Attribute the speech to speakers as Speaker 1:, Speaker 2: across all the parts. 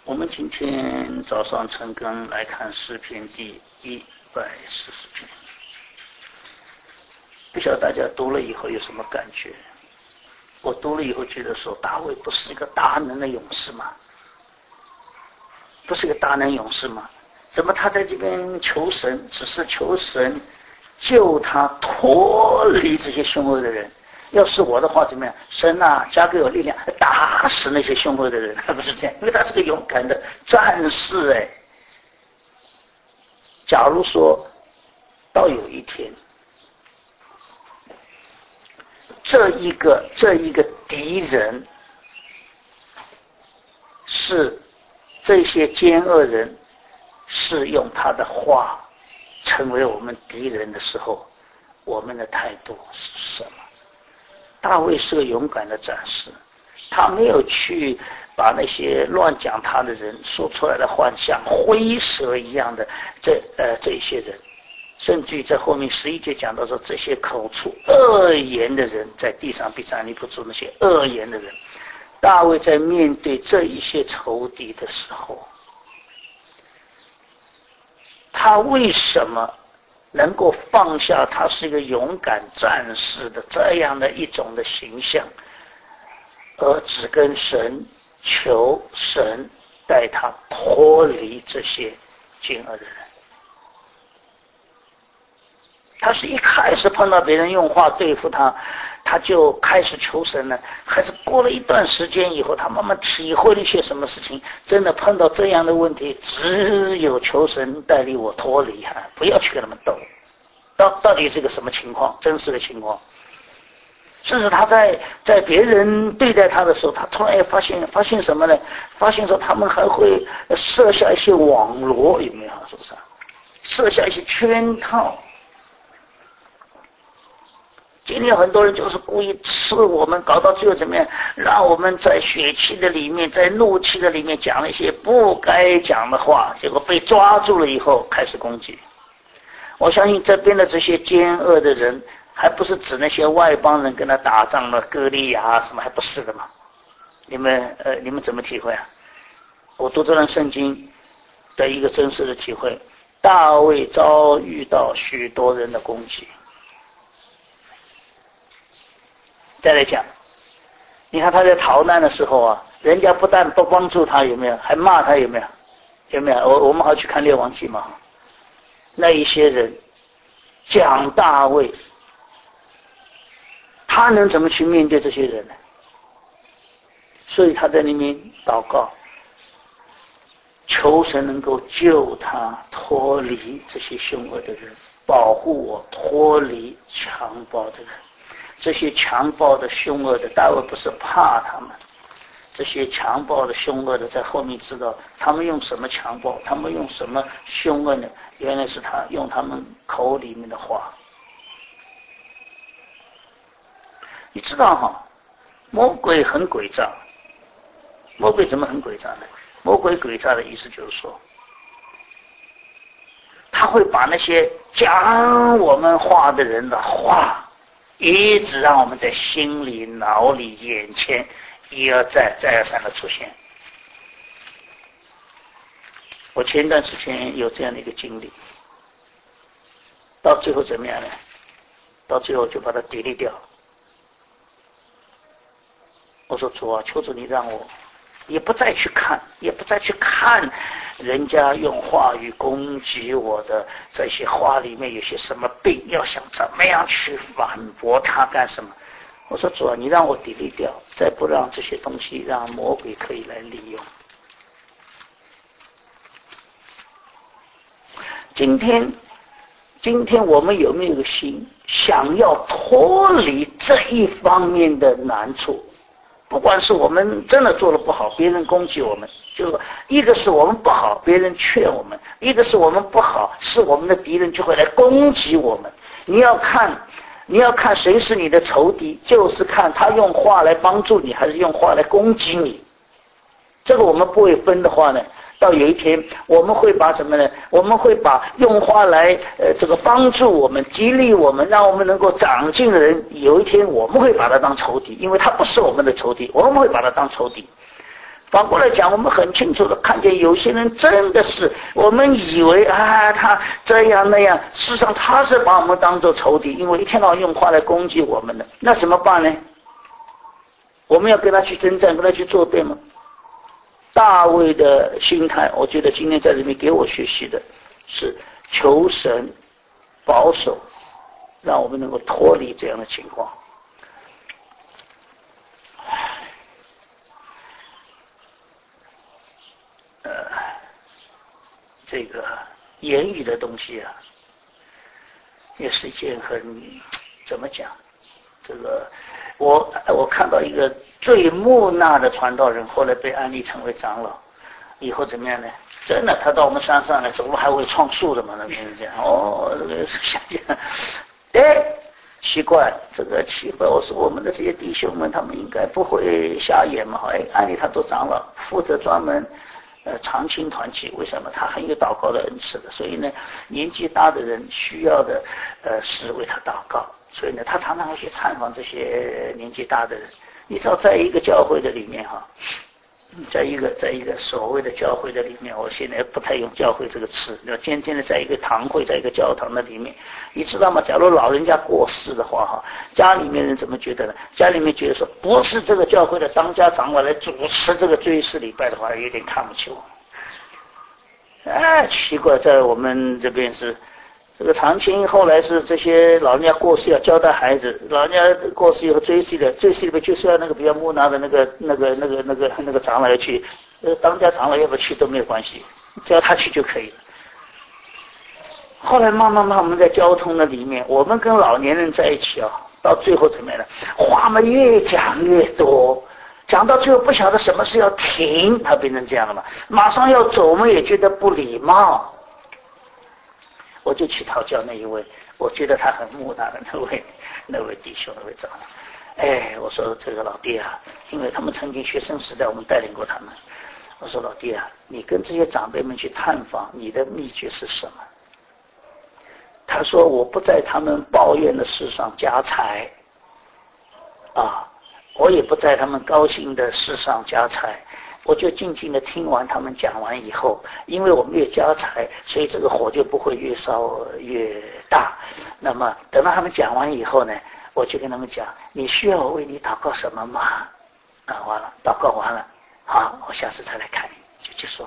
Speaker 1: 我们今天早上晨更来看诗篇第140篇，不晓得大家读了以后有什么感觉？我读了以后觉得说，大卫不是一个大能的勇士吗？不是一个大能勇士吗？怎么他在这边求神，只是求神救他脱离这些凶恶的人？要是我的话怎么样？神啊，加给我力量，打死那些凶恶的人，不是这样，因为他是个勇敢的战士哎。假如说到有一天，这一个敌人是这些奸恶人是用他的话成为我们敌人的时候，我们的态度是什么？大卫是个勇敢的战士，他没有去把那些乱讲他的人说出来的话像灰蛇一样的这些人，甚至于在后面11节讲到说，这些口出恶言的人在地上必站立不住，那些恶言的人，大卫在面对这一些仇敌的时候，他为什么能够放下他是一个勇敢战士的这样的一种的形象，而只跟神求神带他脱离这些奸恶的人？他是一开始碰到别人用话对付他，他就开始求神呢？还是过了一段时间以后，他慢慢体会了一些什么事情，真的碰到这样的问题，只有求神带领我脱离不要去跟他们斗。到底是个什么情况？真实的情况。甚至他在别人对待他的时候，他突然也发现什么呢？发现说他们还会设下一些网罗，有没有？是不是？设下一些圈套。今天很多人就是故意吃我们，搞到最后怎么样？让我们在血气的里面，在怒气的里面讲了一些不该讲的话，结果被抓住了以后开始攻击。我相信这边的这些奸恶的人，还不是指那些外邦人跟他打仗的歌利亚什么，还不是的嘛？你们怎么体会啊？我读这段圣经的一个真实的体会，大卫遭遇到许多人的攻击。再来讲，你看他在逃难的时候啊，人家不但不帮助他，有没有？还骂他，有没有？有没有？我们好去看列王记嘛。那一些人讲大卫，他能怎么去面对这些人呢？所以他在里面祷告，求神能够救他脱离这些凶恶的人，保护我脱离强暴的人。这些强暴的凶恶的，大卫不是怕他们，这些强暴的凶恶的在后面知道他们用什么强暴，他们用什么凶恶呢？原来是他用他们口里面的话。你知道哈，魔鬼很诡诈。魔鬼怎么很诡诈呢？魔鬼诡诈的意思就是说，他会把那些讲我们话的人的话一直让我们在心里、脑里、眼前一而再、再而三的出现。我前段时间有这样的一个经历，到最后怎么样呢？到最后就把它delete掉。我说主啊，求主你让我也不再去看人家用话语攻击我的这些话里面有些什么病，要想怎么样去反驳他干什么。我说主啊，你让我delete掉，再不让这些东西让魔鬼可以来利用。今天我们有没有一个心想要脱离这一方面的难处？不管是我们真的做得不好，别人攻击我们，就是说一个是我们不好，别人劝我们；一个是我们不好，是我们的敌人就会来攻击我们。你要看谁是你的仇敌，就是看他用话来帮助你，还是用话来攻击你。这个我们不会分的话呢，到有一天我们会把什么呢？我们会把用话来这个帮助我们、激励我们、让我们能够长进的人，有一天我们会把他当仇敌，因为他不是我们的仇敌，我们会把他当仇敌。 反过来讲，我们很清楚的看见有些人真的是，我们以为他这样那样，事实上他是把我们当作仇敌，因为一天到晚用话来攻击我们的，那怎么办呢？我们要跟他去征战，跟他去作对吗？大卫的心态，我觉得今天在这边给我学习的是求神保守，让我们能够脱离这样的情况。这个言语的东西啊，也是一件很怎么讲？这个我看到一个最木讷的传道人，后来被安立成为长老，以后怎么样呢？真的，他到我们山上来，走路还会撞树的嘛？那边是这样。这个想想，奇怪，这个奇怪。我说我们的这些弟兄们，他们应该不会瞎眼嘛？安立他做长老，负责专门。长青团契，为什么他很有祷告的恩赐的？所以呢，年纪大的人需要的是为他祷告，所以呢，他常常会去探访这些年纪大的人。你知道，在一个教会的里面哈，在一个所谓的教会的里面，我现在不太用教会这个词，要渐渐的在一个堂会，在一个教堂的里面，你知道吗？假如老人家过世的话哈，家里面人怎么觉得呢？家里面觉得说，不是这个教会的当家长老来主持这个追思礼拜的话，有点看不起我。奇怪，在我们这边是这个长青，后来是这些老人家过世要交代孩子，老人家过世以后追思礼拜就是要那个比较木讷的那个长老要去，当家长老要不去都没有关系，只要他去就可以了。后来慢慢我们在交通的里面，我们跟老年人在一起啊，到最后怎么样呢？话嘛越讲越多，讲到最后不晓得什么事要停，他变成这样了嘛。马上要走，我们也觉得不礼貌。我就去讨教那一位，我觉得他很木讷的那位弟兄，那位长老。我说这个老弟啊，因为他们曾经学生时代我们带领过他们，我说老弟啊，你跟这些长辈们去探访，你的秘诀是什么？他说我不在他们抱怨的事上加财我也不在他们高兴的事上加财，我就静静的听完他们讲完以后，因为我们越加财，所以这个火就不会越烧越大。那么等到他们讲完以后呢，我就跟他们讲，你需要我为你祷告什么吗？完了，祷告完了，好，我下次再来看你，就结束了。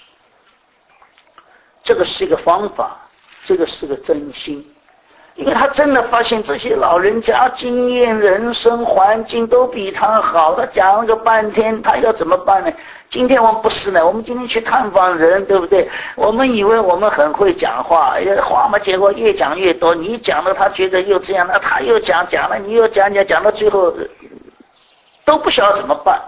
Speaker 1: 这个是一个方法，这个是个真心。因为他真的发现这些老人家经验、人生环境都比他好，他讲了个半天，他要怎么办呢？今天我们不是呢，我们今天去探访人，对不对？我们以为我们很会讲话，话嘛，结果越讲越多，你讲了他觉得又这样，那他又讲了，你又讲到最后都不晓得怎么办。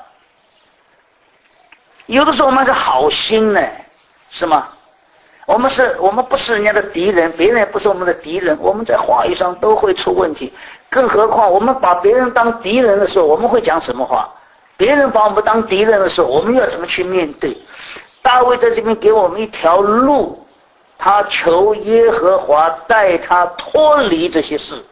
Speaker 1: 有的时候我们是好心呢，是吗？我们不是人家的敌人，别人也不是我们的敌人，我们在话语上都会出问题，更何况我们把别人当敌人的时候，我们会讲什么话？别人把我们当敌人的时候，我们要怎么去面对？大卫在这边给我们一条路，他求耶和华带他脱离这些事。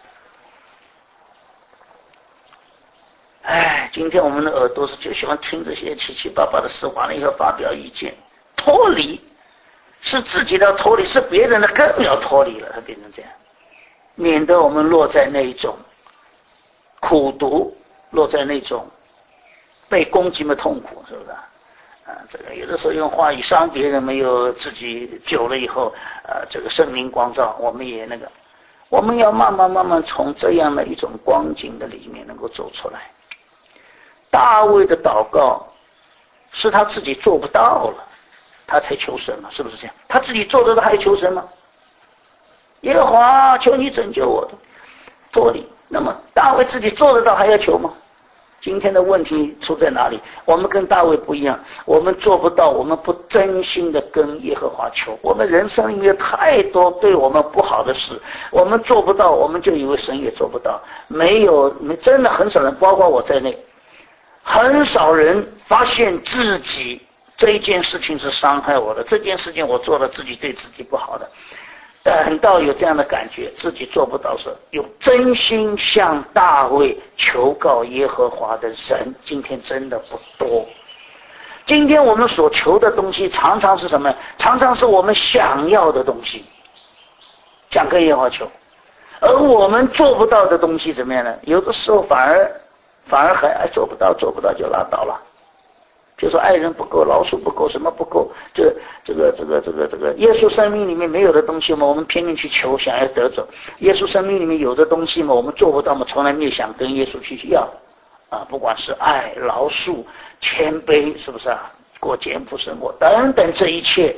Speaker 1: 今天我们的耳朵就喜欢听这些七七八八的事，完了以后发表意见，脱离。是自己的要脱离，是别人的更要脱离了，它变成这样，免得我们落在那一种苦毒，落在那种被攻击的痛苦，是不是？这个有的时候用话语伤别人，没有自己久了以后，这个圣灵光照，我们也我们要慢慢从这样的一种光景的里面能够走出来。大卫的祷告是他自己做不到了。他才求神嘛，是不是这样？他自己做得到还求神吗？耶和华，求你拯救我的脱离。那么大卫自己做得到还要求吗？今天的问题出在哪里？我们跟大卫不一样，我们做不到，我们不真心的跟耶和华求。我们人生里面有太多对我们不好的事，我们做不到，我们就以为神也做不到。真的很少人，包括我在内，很少人发现自己这一件事情是伤害我的，这件事情我做了自己对自己不好的，等到有这样的感觉，自己做不到时，有真心向大卫求告耶和华的人，今天真的不多。 今天我们所求的东西常常是什么？常常是我们想要的东西，想跟耶和华求，而我们做不到的东西怎么样呢？有的时候反而还做不到就拉倒了。比如说爱人不够，老鼠不够，什么不够？这个耶稣生命里面没有的东西嘛，我们拼命去求，想要得走；耶稣生命里面有的东西嘛，我们做不到嘛，从来没有想跟耶稣去要啊。不管是爱、饶恕、谦卑，是不是啊？过简朴生活等等，这一切，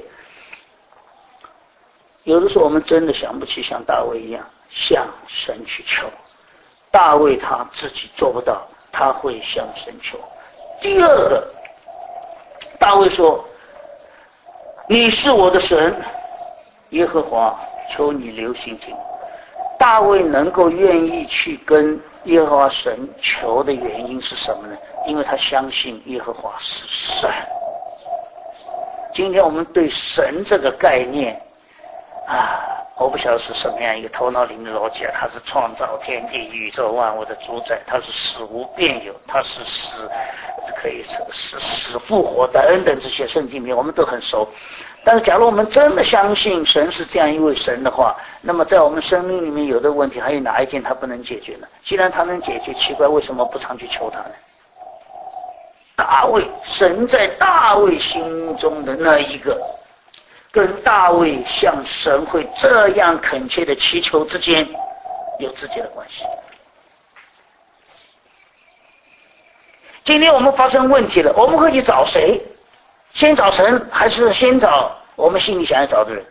Speaker 1: 有的时候我们真的想不起像大卫一样向神去求。大卫他自己做不到，他会向神求。第二个，大卫说：“你是我的神，耶和华，求你留心听。”大卫能够愿意去跟耶和华神求的原因是什么呢？因为他相信耶和华是神。今天我们对神这个概念我不晓得是什么样一个头脑里面的逻辑他是创造天地宇宙万物的主宰，他是死无变有，他是可以死复活等等，这些圣经里面我们都很熟。但是假如我们真的相信神是这样一位神的话，那么在我们生命里面有的问题还有哪一件他不能解决呢？既然他能解决，奇怪为什么不常去求他呢？大卫，神在大卫心中的那一个跟大卫向神会这样恳切的祈求之间有直接的关系。今天我们发生问题了，我们会去找谁？先找神，还是先找我们心里想要找的人？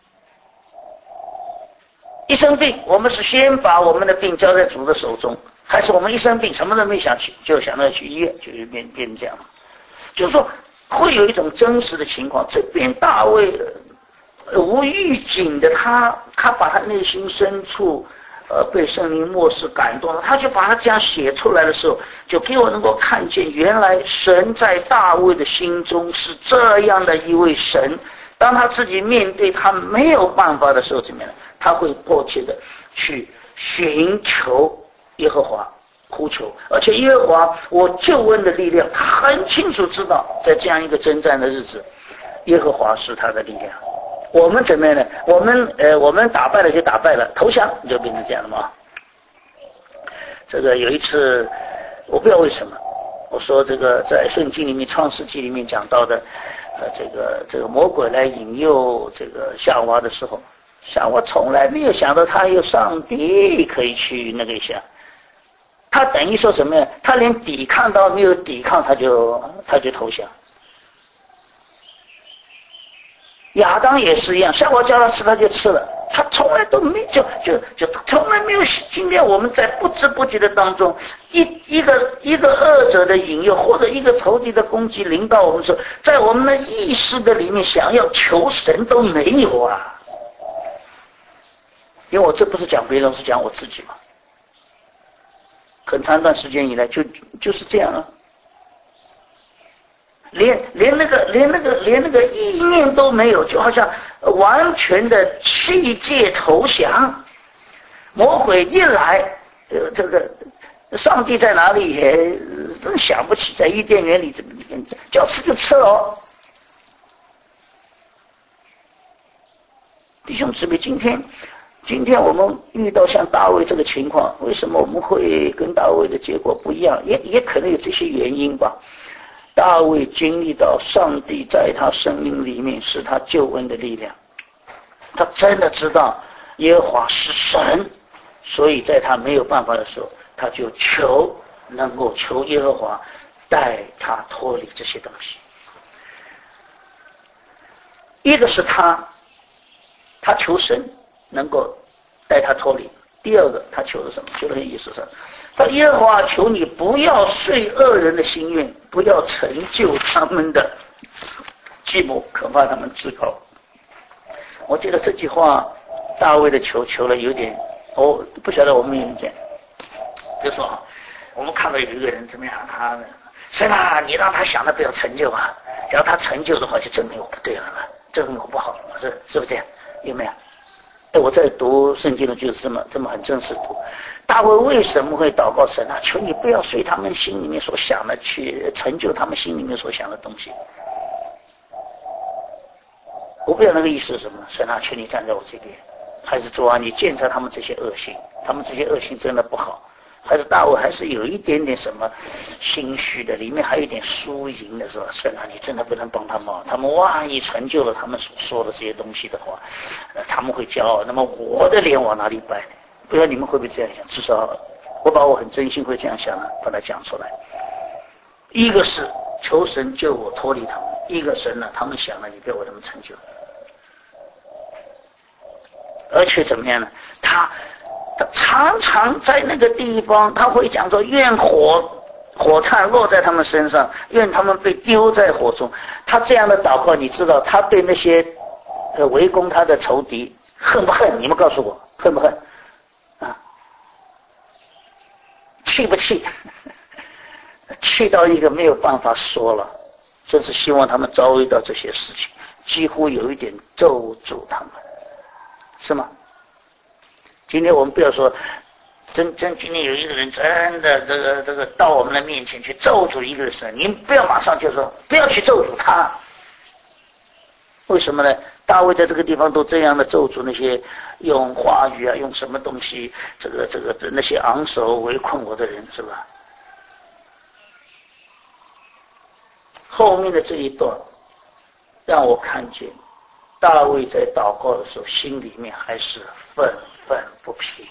Speaker 1: 一生病，我们是先把我们的病交在主的手中，还是我们一生病什么都没想去，就想到去医院，就是变成这样了？就是说会有一种真实的情况，这边大卫无预警的他把他内心深处被圣灵默示感动了，他就把他这样写出来的时候，就给我能够看见原来神在大卫的心中是这样的一位神。当他自己面对他没有办法的时候怎么样？他会迫切的去寻求耶和华，呼求，而且耶和华我救恩的力量，他很清楚知道在这样一个征战的日子，耶和华是他的力量。我们怎么样呢？我们打败了就打败了，投降就变成这样了嘛。这个有一次我不知道为什么，我说这个在圣经里面创世纪里面讲到的这个魔鬼来引诱这个夏娃的时候，夏娃从来没有想到他有上帝可以去那个一下，他等于说什么呀？他连抵抗都没有抵抗，他就投降。亚当也是一样，夏娃叫他吃他就吃了，他从来都没就从来没有。今天我们在不知不觉的当中，一个恶者的引诱或者一个仇敌的攻击临到我们的时候，在我们的意识的里面想要求神都没有啊。因为我这不是讲别人，是讲我自己嘛。很长一段时间以来就是这样啊。连那个意念都没有，就好像完全的弃戒投降。魔鬼一来，这个上帝在哪里也真想不起，在伊甸园里怎么叫吃就吃了。弟兄姊妹，今天我们遇到像大卫这个情况，为什么我们会跟大卫的结果不一样？也可能有这些原因吧。大卫经历到上帝在他生命里面是他救恩的力量，他真的知道耶和华是神，所以在他没有办法的时候，他就能够求耶和华带他脱离这些东西。一个是他求神能够带他脱离，第二个他求的什么？求的意思是他耶和华求你不要遂恶人的心愿，不要成就他们的计谋，可怕他们自高。我觉得这句话大卫的求了有点，不晓得我们有没有讲。比如说我们看到有一个人怎么样，他是吧？你让他想的不要成就啊，只要他成就的话，就证明我不对了嘛，证明我不好了嘛，是不是这样？有没有？ 我在读圣经的就是这么很正式读。大卫为什么会祷告神啊？求你不要随他们心里面所想的去成就他们心里面所想的东西。我不知道那个意思是什么。神啊，求你站在我这边，还是主啊，你鉴察他们这些恶行，他们这些恶行真的不好。还是大卫还是有一点点什么心虚的，里面还有一点输赢的是吧？神啊，你真的不能帮他们，他们万一成就了他们所说的这些东西的话，他们会骄傲，那么我的脸往哪里摆呢？不知道你们会不会这样想？至少我把我很真心会这样想的把它讲出来。一个是求神救我脱离他们，一个神呢，他们想了你不要为他们成就，而且怎么样呢？他常常在那个地方，他会讲说愿火炭落在他们身上，愿他们被丢在火中。他这样的祷告，你知道他对那些围攻他的仇敌恨不恨？你们告诉我，恨不恨？啊，气不气？气到一个没有办法说了，真是希望他们遭遇到这些事情，几乎有一点咒诅他们，是吗？今天我们不要说真今天有一个人真的这个到我们的面前去咒诅一个人，你不要马上就说不要去咒诅他。为什么呢？大卫在这个地方都这样的咒诅那些用话语啊，用什么东西那些昂首围困我的人，是吧？后面的这一段让我看见大卫在祷告的时候心里面还是愤愤不平。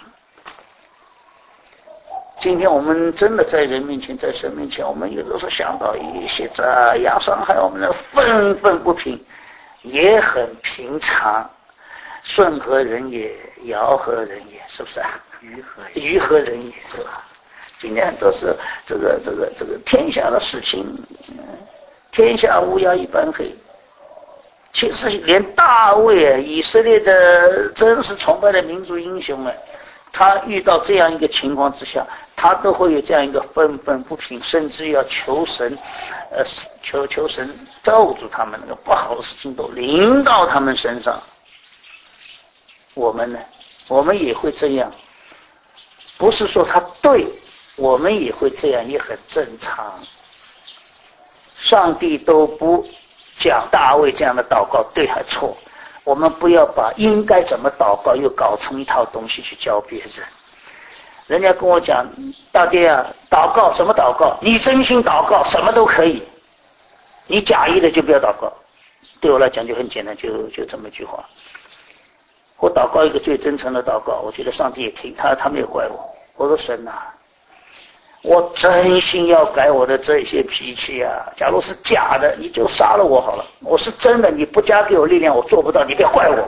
Speaker 1: 今天我们真的在人面前，在神面前，我们有的时候想到一些这样伤害我们的愤愤不平，也很平常。顺何人也，尧何人也，是不是啊？于何人也，是吧？今天都是这个天下的事情，天下乌鸦一般黑。其实连大卫啊，以色列的真是崇拜的民族英雄们，他遇到这样一个情况之下，他都会有这样一个愤愤不平，甚至要求神，求神咒诅他们，那个不好的事情都临到他们身上。我们呢，我们也会这样，不是说他对，我们也会这样，也很正常。上帝都不讲大卫这样的祷告对还错，我们不要把应该怎么祷告又搞成一套东西去教别人。人家跟我讲，大爹啊，祷告什么祷告？你真心祷告什么都可以，你假意的就不要祷告。对我来讲就很简单，就这么一句话。我祷告一个最真诚的祷告，我觉得上帝也听，他没有怪我。我说神啊，我真心要改我的这些脾气啊！假如是假的，你就杀了我好了。我是真的，你不加给我力量，我做不到，你不要怪我。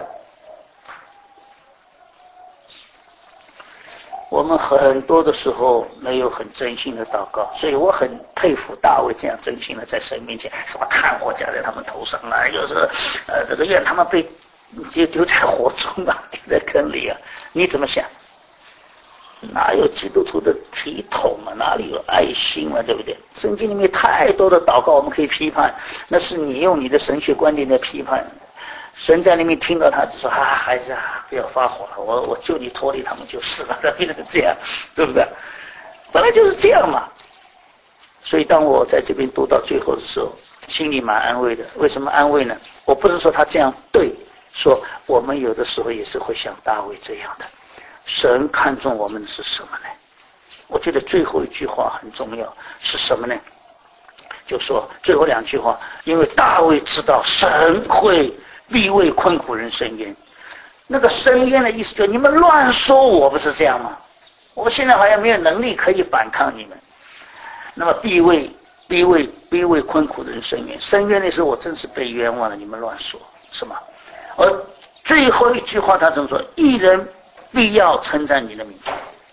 Speaker 1: 我们很多的时候没有很真心的祷告，所以我很佩服大卫这样真心的在神面前，什么炭火加在他们头上啊，就是这个愿他们被丢在火中啊，丢在坑里啊。你怎么想？哪有基督徒的体统啊？哪里有爱心啊？对不对？圣经里面太多的祷告我们可以批判，那是你用你的神学观点在批判。神在那边听到他就说啊，孩子啊，不要发火了，我救你脱离他们就是了，变成这样，对不对？本来就是这样嘛。所以当我在这边读到最后的时候，心里蛮安慰的。为什么安慰呢？我不是说他这样对，说我们有的时候也是会像大卫这样的。神看重我们的是什么呢？我觉得最后一句话很重要，是什么呢？就说最后两句话，因为大卫知道神必为困苦人伸冤。那个伸冤的意思就是你们乱说我，不是这样吗？我现在好像没有能力可以反抗你们。那么必为困苦人伸冤，伸冤的时候我真是被冤枉了，你们乱说，是吗？而最后一句话他怎么说？义人必要称赞你的名。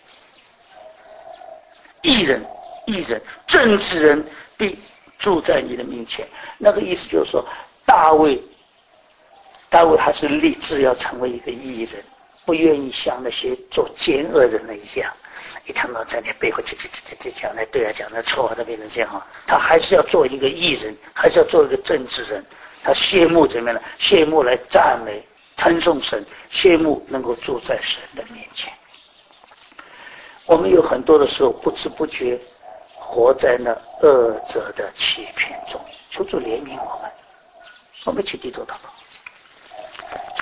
Speaker 1: 义人，正直人必住在你的面前。那个意思就是说，大卫他是立志要成为一个义人，不愿意像那些做奸恶人的一样，一天到在那背后讲那对啊，讲那错啊，都变成这样。他还是要做一个义人，还是要做一个正直人。他谢幕怎么样呢？谢幕来赞称颂神，羡慕能够住在神的面前。我们有很多的时候不知不觉活在那恶者的欺骗中，求主怜悯我们。我们一起低头祷告。